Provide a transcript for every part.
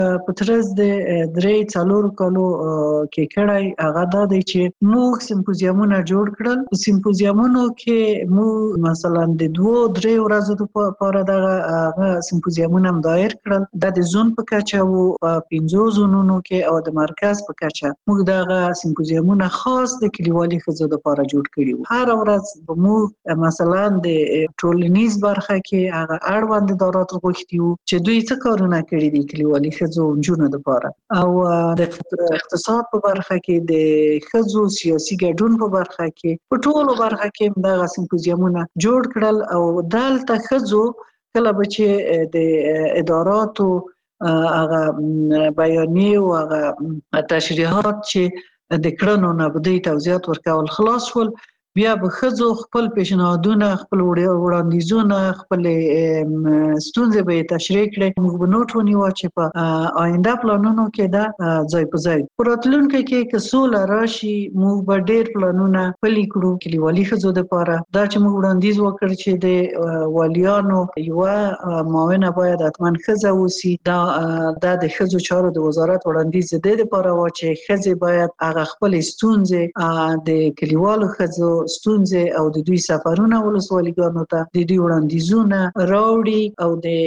په ترڅ د 3-4 کالو کې کړای هغه دا دی چې موږ سمپوزیمونه جوړ کړل. په سمپوزیمونو کې موږ مثلا د 2-3 ورځو لپاره دغه سمپوزیمونه دایر کړل. د زون په کچه او 15 زونونو کې او د مرکز په کچه موږ دغه سمپوزیمونه خاص د کلیوالي ښځو لپاره جوړ کړي. هر ورځ موږ مثلا د ټولنیز برخه کې هغه اړوند ادارات غوښتي چې دوی څه کارونه کړي دي کلیوالي ښځو جنونو لپاره، او د اقتصاد په برخه کې د ښځو سیاسي ګډون په برخه کې په ټولو برخه کې دغه سمپوزیمونه جوړ کړل. او دلته ښځو کله به چې د اداراتو هغه بیانیې او هغه تشریحات چې د کړنو نه به دوی توضیحات ورکول خلاص شول، بیا به ښځو خپل پیشنهادونه، خپل وړاندیزونه، خپل ستونزې به تشریح کړي. موږ به نوټ ونیو چې په آینده پلانونو کې دا ځای په ځای په راتلونکي کې که سوله راشي موږ به ډېر پلانونه پلي کړو کلیوالي ښځو لپاره. دا چې موږ وړاندیز وکړ چې د والیانو یوه معاونه باید حتما ښځه اوسي، دا د ښځو چارو د وزارت وړاندیز د دې لپاره و چې ښځې باید هغه خپل ستونزې د کلیوالو ښځو ستونزې او د دوی سفرونه ولسوالیګانو ته د دوی وړاندیزونه راوړي او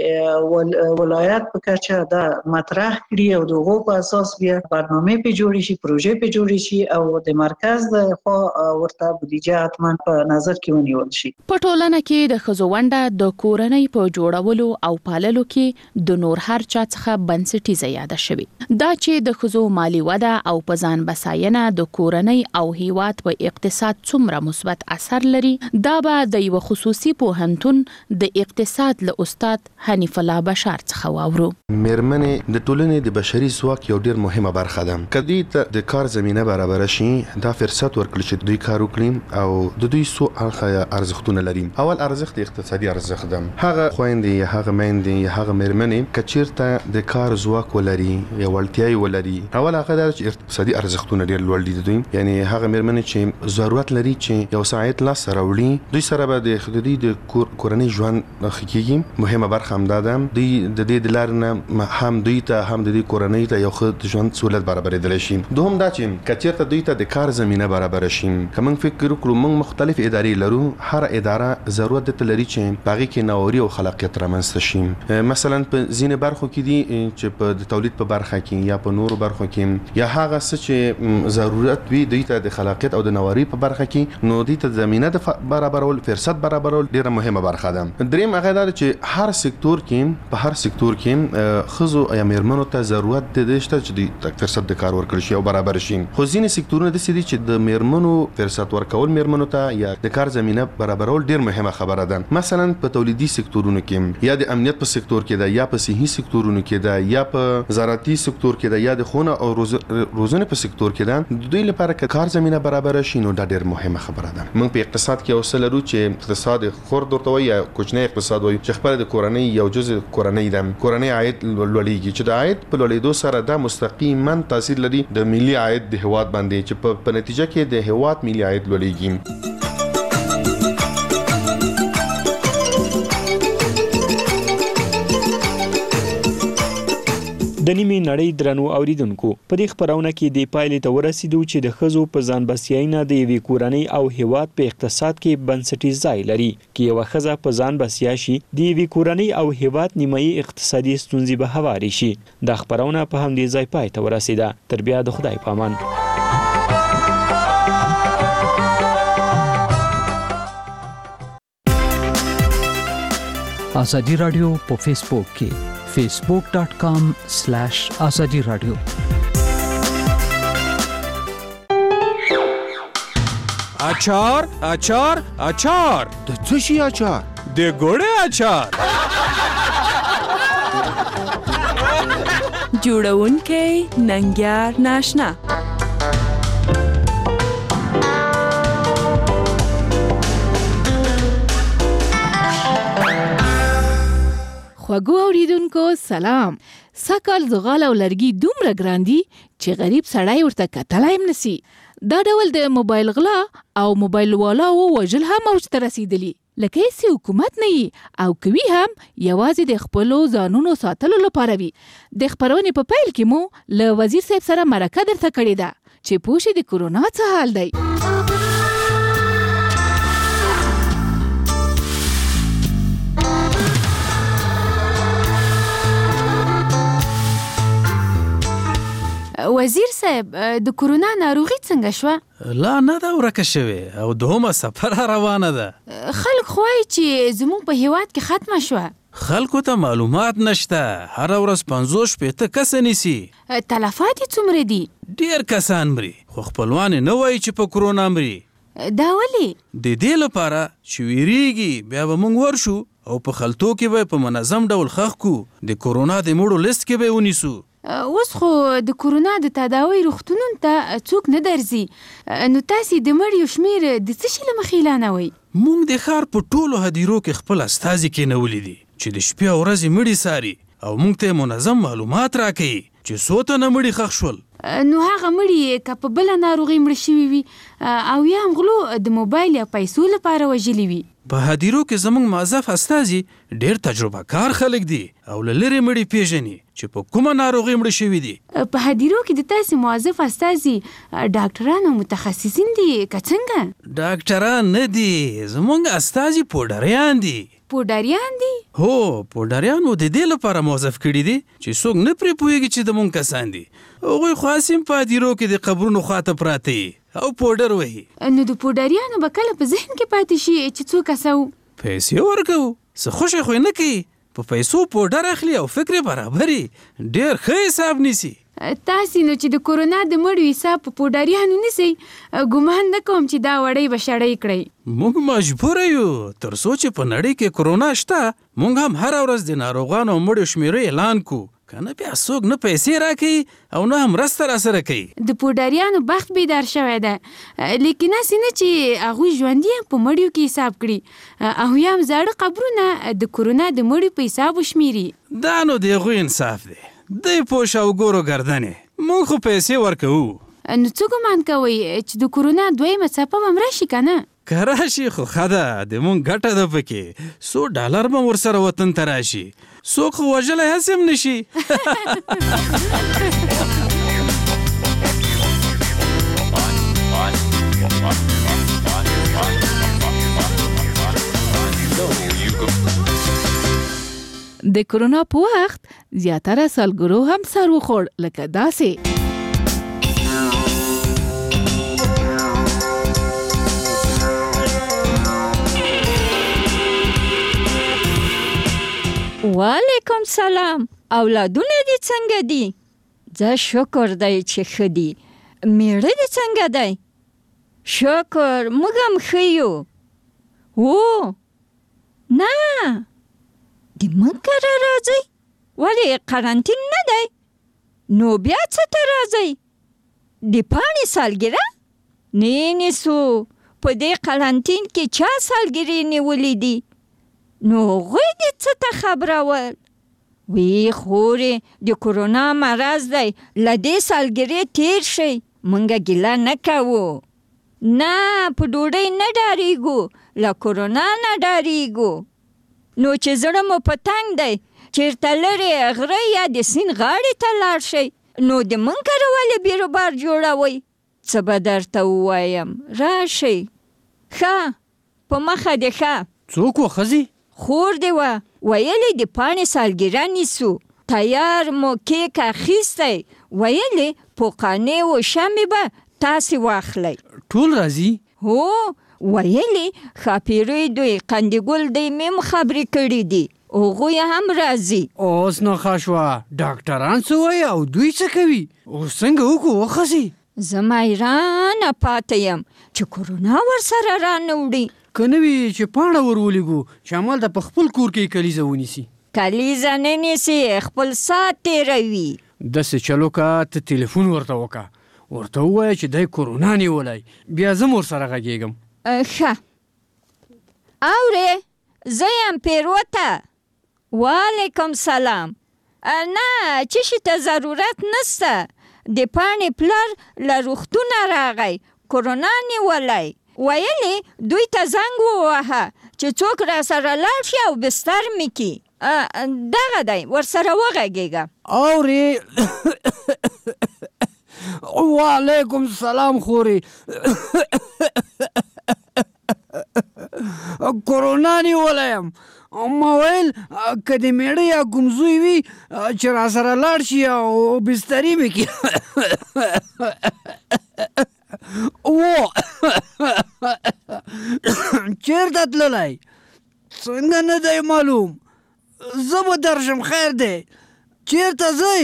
د ولایت په کچه دا مطرح کړي او دغه په اساس بیا برنامه په جوړی شي، پروژې په جوړی شي او د مرکز د خوا ورته بودیجه حتما په نظر کې ونیول شي. په ټولنه کې د ښځو ونډه د کورنۍ په جوړولو او پاللو کې د نور هر چا څخه بنسټیزه یاده شوی. دا چې د ښځو مالی وده او په ځان بساینه د کورنۍ او هیواد په اقتصاد څومره مثبت اثر لري، دا به د یو خصوصي پوهنتون د اقتصاد له استاد حنیف الله بشار څخه واورو. مېرمنې د ټولنې د بشري ځواک یو ډېر مهمه برخه ده. کدی ته د کار زمينه برابر شي دا فرصت ورکړي چې دوی کار وکړي او د دوی سو اړخه ارزښتونه لري. اول ارزښت اقتصادي ارزښت ده. هغه خويندې، هغه میندې، هغه مېرمنې کچیرته د کار ځواک ولري یا وړتیاي ولري، اول هغه د اقتصادي ارزښتونه ډېر لوړ دي دوی. یعنی هغه مېرمنې چې ضرورت لري چې یو ساعت لا سره وړي، دوی سره به د خدای د کورنۍ ژوند خکېږي. مهمه برخه هم ده دوی د دې د لار نه هم دوی ته هم د دې کورنۍ ته یو ښه ژوند سہولت برابرېدلی شي. دوهم دا چې کچیرته دوی ته د کار زمینه برابر شي. که موږ فکر وکړو موږ مختلف ادارې لرو، هر اداره ضرورت درته لري چې په هغې کې نواري او خلاقیت رامنځته شي. مثلا په ځینې برخو کې دي چې په د تولید په برخه کې یا په نورو برخو کې یا هغه څه چې ضرورت وي دوی ته د خلاقیت او د نواري په برخه کې، نو دوی ته زمینه د برابرول، فرصت برابرول ډیره مهمه برخه ده. دریم هغه دا چې هر سکتور کې په هر سکتور کې ښځو یا مېرمنو ته ضرورت د شته چې د فرصت د کار ورکړل شي او برابر شي. خو ځینې سکتورونه داسې دي چې د مېرمنو فرصت ورکول مېرمنو ته یا د کار زمینه برابرول ډیر مهمه خبره ده. مثلا په تولیدي سکتورونو کې یا د امنیت په سکتور کې ده، یا په صحي سکتورونو کې ده، یا په زراعتي سکتور کې ده، یا د خونه او روزنه په سکتور کې ده. د دوی لپاره کار زمینه برابر شي نو دا ډیر مهمه خبره ده. موږ په اقتصاد کې اوسه لرو چې اقتصاد خرد ورته وایي یا کوچنی اقتصاد وایي چې خپل د کورنۍ یو جزء کورنۍ ده. کورنۍ عاید لوړیږي چې د عاید په لوړېدو سره دا مستقیما تاثیر لري د ملي عاید د هیواد باندې چې په نتیجه کې د هیواد ملي عاید لوړیږي. د نیمې نړۍ درنو اوریدونکو، په دې خبرونه کې د پایلې ته ورسېدو چې د ښځو په ځان بسیاینه د یوې کورنۍ او هیواد په اقتصاد کې بنسټیز ځای لري. که یوه ښځه په ځان بسیا شي، د یوې کورنۍ او هیواد نیمایي اقتصادي ستونزې به هوارې شي. دا خبرونه په همدې ځای پای ته ورسېده. تر بیا د خدای په امان. آزادی رادیو په فیسبوک کې facebook.com/azadi radio. اچار اچار اچار د څه شي اچار؟ د ګوړې اچار. جوړونکی ننګیار ناشنا. خوږو اوریدونکو سلام. سکل زغال او لرګي دومره ګران دي چې غریب سړی ورته کتلای هم نسی. دا ډول د موبایل غلا او موبایل والا او وژل هم اوج ته رسیدلی. لکه هیڅ حکومت نه وي او کوي هم یوازې د خپلو ځانونو ساتلو لپاره وي. د خپرونې په پیل کې مو له وزیر صاحب سره مرکه درته کړې ده چې پوه شي د کورونا څه حال دی. وزیر صاحب د کورونا ناروغي څنګه شوه؟ لا نه ده ورکه شوې او دومره سفر روانه ده. خلک خو وایي چې زموږ په هیواد کې ختمه شوه. خلکو ته معلومات نشته. هره ورځ 50-60 کسه نیسي. تلفات یې څومره دي؟ ډېر کسان مري خو خپلوان یې نه وایي چې په کورونا مري. دا ولې؟ د دې لپاره چې ویریږي بیا به موږ ورشو او په خلطو کې به په منظم ډول ښخ کړو. د کورونا د مړو لیست کې به یې ونیسو. اوس خو د کورونا د تداوی روغتونونو ته څوک نه درځي، نو تاسې د مړیو شمېر د څه شي له مخې اعلانوئ؟ موږ د ښار په ټولو هدیرو کې خپل استازي کېنولي دي چې د شپې او ورځې مړي څاري او موږ ته منظم معلومات راکوي چې څو تنه مړي ښخ شول. نو هغه مړي که په بله ناروغي مړه شوي وي او یا هم غلو د موبایل یا پیسو لپاره وژلي وي. په هدیرو کې زموږ معزف استازي ډېر تجربه کار خلک دي او له لرې مړي پیژني چې په کومه ناروغي مړه شوي دي. په هدیرو کې د تاسې معزف استازي ډاکټران او متخصصین دي که څنګه؟ ډاکټران نه دي، زموږ استازي پوډریان دي. پوډریان دي؟ هو، پوډریان مو د دې لپاره موظف کړي دي چې څوک نه پرې پوهېږي چې د موږ کسان دي. هغوی خو هسې په هدیرو کې د قبرونو خواته پراته وي او پوډر وهي. نو د پوډریانو به کله په ذهن کې پاتې شي چې څو کسه وو؟ پیسې ورکوو، څه خوښه خو یې نه کوي. په پیسو پوډر اخلي او فکر برابري. ډېر ښه حساب نیسي. تاسې نو چې د کورونا د مړو حساب په پوډریانو نیسئ، ګمان نه کوم چې دا وړۍ به شړۍ کړئ. موږ مجبوره یو تر څو چې په نړۍ کې کورونا شته موږ هم هره ورځ د ناروغانو او مړو شمېره اعلان کړو. که نه بیا څوک نه پیسې راکوي او نه هم مرسته راسره کوي. د پوډریانو بخت بیدار شوی ده، لیکن هسې نه چې هغوی ژوندي هم په مړیو کې حساب کړي او یا هم زاړه قبرونه د کورونا د مړیو په حساب وشمېري. دا نو د هغوی انصاف دی. دی پوه شه او ګورو ګردنې موږ خو پیسې ورکوو. نو څه ګمان کوئ چې د کورونا دویمه څپه به هم راشي که نه؟ که راشي خو ښه ده، د موږ ګټه ده پکې. $100 به ورسره وطن ته راشي، څوک خو وژلی هسې هم نشي. د کورونا په وخت زیاتره سالګرو هم سر وخوړ لکه داسې. وعلیکم سلام، اولادونه دې څنګه دي؟ زه شکر دی چې ښه دي. میړه دې څنګه دی؟ شکر، موږ هم ښه یو. او نه، د موږ کره راځئ؟ ولې قرنطین نه دی؟ نو بیا څه ته راځئ؟ د پاڼې سالګره؟ نه نیسو، په دې قرنطین کې چا سالګرې نیولې دي؟ نو هغوی دې څه ته خبرول؟ وی خورې د کورونا مرض دی، له دې سالګرې تیر شئ، موږ ګیله نه کوو. نه، په ډوډۍ نه ډارېږو، له کورونا نه ډارېږو. نو چې زړه مو په تنګ دی چېرته لرې غره یا د سیند غاړې ته لاړ شئ، نو د موږ کره ولې بیروبار جوړوئ؟ څه به درته ووایم، راشئ. ښه، په مخه دې ښه. څوک و ښځې؟ خور دې وه، ویلې د پاڼې سالګره نیسو. تیار مو کیک اخیستی، ویلې پوقانې و شمې به تاسې واخلئ. ټول راځي؟ هو، ویلې ښاپیرۍ دوی قندګل دی میم خبرې کړي دي، هغوی هم راځي. اوس نو ښه شوه، ډاکټران څه وایي او دوی څه کوي؟ اوس څنګه وکړو وښځې؟ زه میرانه پاته یم چې کورونا ورسره رانه وړي. که نه وي چې پاڼه ورولېږو چې همالته په خپل کور کې کلیزه ونیسي. کلیزه نه نیسي، خپل ساعت تېروي. داسې چلو که ته تلیفون ورته وکړه، ورته ووایه چې دی کورونا نیولی، بیا زه م ورسره غږېږم. ښه، اورې زه یم پیروته. وعلیکم سلام. نه، څه شي ته ضرورت نسته. د پاڼې پلار له روغتونه راغی، کورونا نیولی. ویلې دوی ته زنګ ووهه چې څوک را سره لاړ شي او بستر مې کړي. دغه دی، ورسره وغږېږه. اورې وعلیکم السلام خورې. کورونا نیولی یم. ما ویل که د میړه یا کوم زوی وي چې را سره لاړ شي او بستري مې کړي. چېرته تللی؟ څنګه نه دی معلوم؟ زه به درشم، خیر دی. چېرته ځئ؟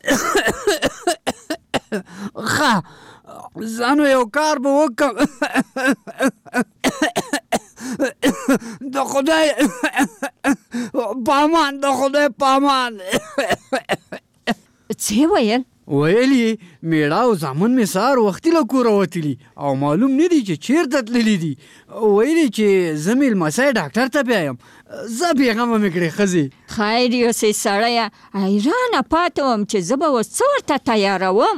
ښه، ځانو یو کار به وکړم. د خدای پامان، د خدای پامان. څه ویل؟ ویل یې میړه او زامن مې سهار وختي له کوره وتلي او معلوم نه دی چې چېرته تللي دي. ویل یې چې زه مې لمسی ډاکټر ته بیایم. زه بېغمه مې کړې ښځې. خیر یوسې سړیه، حیرانه پاتې وم چې زه به اوس څه ورته تیاروم.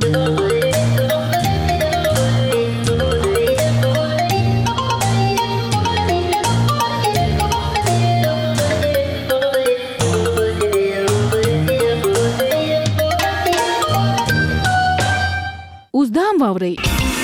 اوس دا هم واورئ.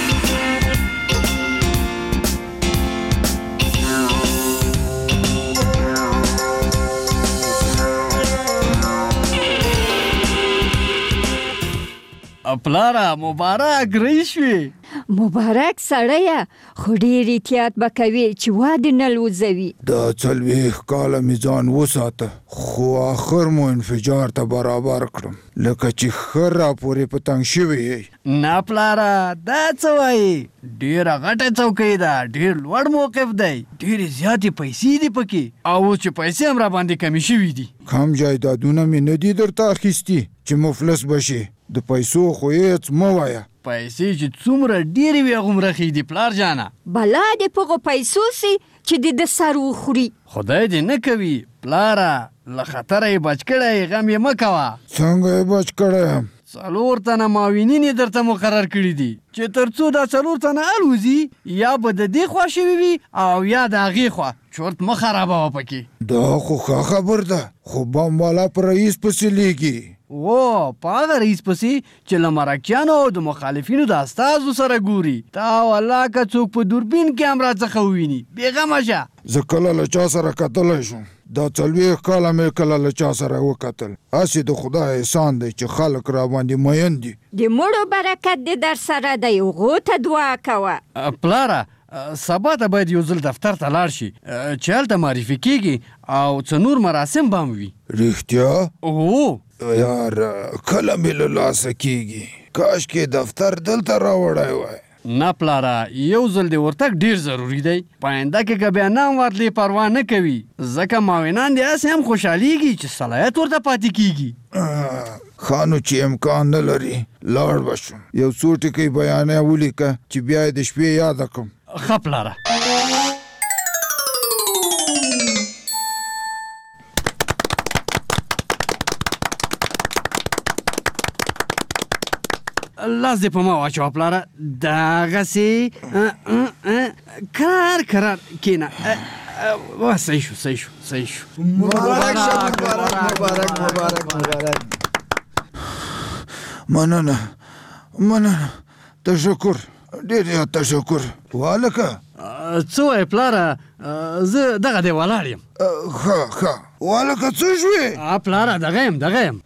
پلاره مبارک رهي شوې. مبارک سړیه، خو ډېر احتیاط به کوې چې واده نه لوځوي. دا 40 کاله مې ځان وساته، خو آخر مو انفجار ته برابر کړم، لکه چې ښه راپورې په تنګ شوې یې. نه پلاره، دا څه وایي؟ ډېره غټه چوکۍ ده، ډېر لوړ موقف دی، ډېرې زیاتې پیسې دي پکې، او اوس چې پیسې هم راباندې کمې شوي دي. کم جایدادونه مې نه دي درته اخیستي چې مفلس بشي. د پیسو خو هېڅ مه وایه. پیسې چې څومره ډېرې وي هغومره ښې دي پلار جانه. بلا دې په هغو پیسو سي چې د سر وخوري. خدای دې نه کوي پلاره، له خطره یې بچ کړی، غم یې مه کوه. څنګه یې بچ کړی یم؟ 4 تنه معاونین یې درته مقرر کړي دي چې تر څو دا 4 تنه الوزي، یا به د دې خوا شوي وي او یا د هغې خوا. چورت مه خرابوه پکې. دا خو ښه خبر ده، خو بم والا په رئیس پسې لیږي. په هغه رئیس پسې چې له مرکیانو او د مخالفینو د استازو سره ګوري. تا والله که څوک په دوربین کې هم راڅخه وویني، بېغمه شه. زه کله له چا سره کتلی شم؟ دا 40 کاله مې کله له چا سره وکتل. هسې د خدای احسان دی چې خلک راباندې مین دي. د مړو برکت دې در سره دی، هغو ته دعا کوه. پلاره، سبا ته باید یو ځل دفتر ته لاړ شي چې هلته معرفي کېږي او څه نور مراسم به هم وي. رښتیا؟ او یار، کله مې له لاسه کېږي. کاشکې دفتر دلته راوړی وای. نه پلاره، یو ځل دې ورتګ ډېر ضروري دی. په آینده کې که بیا نام ورتلې پروا نه کوي، ځکه معاونان دې هسې هم خوشحالېږي چې صلاحیت ورته پاتې کېږي. ښه نو چې امکان نه لري لاړ به شم. یو څو ټکي بیانیه ولیکه چې بیا یې د شپې یاده کړم. ښه پلاره. لاس دې په ما واچوه پلاره. دغسې کرار کرار کښېنه. صحیح شو، صحیح شو، صحیح شو. مبارک شه، مبارک. مننه، تشکر، ډېر زیات تشکر. والکه څه وایې پلاره؟ زه دغه دی ولاړ یم. ښه والکه څه شوې؟ پلاره دغه یم.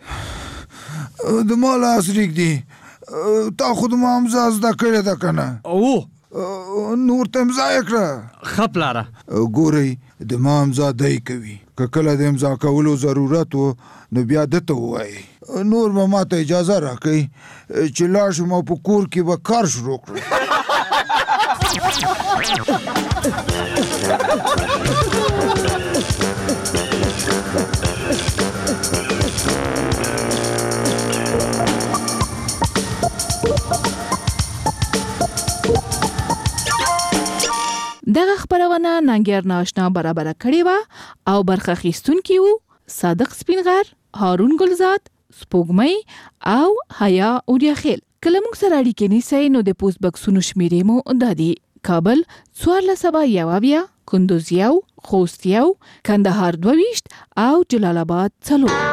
د ما لاس ریږدي. تا خو د ما امضا زده کړې ده که نه؟ نور ته امضا یې کړه. ښه پلاره. ګورئ، د ما امضا دی کوي. که کله د امضا کولو ضرورت و نو بیا ده ته ووایي. نور به ما ته اجازه راکوي چې لاړ شم او په کور کې به کار شروع کړم. دغه خبرونه ننګیار ناشنا برابر کړې وه او برخه اخیستونکي وو صادق سپینغر، هارون ګلزاد، سپوږمۍ او حیا اوریاخیل. که له موږ سره اړیکې نیسئ نو د پوسټ بکسونو شمیرې مو دا دي: کابل 1401، کندوز 1، خوست 1، کندهار 22 او جلال آباد 4.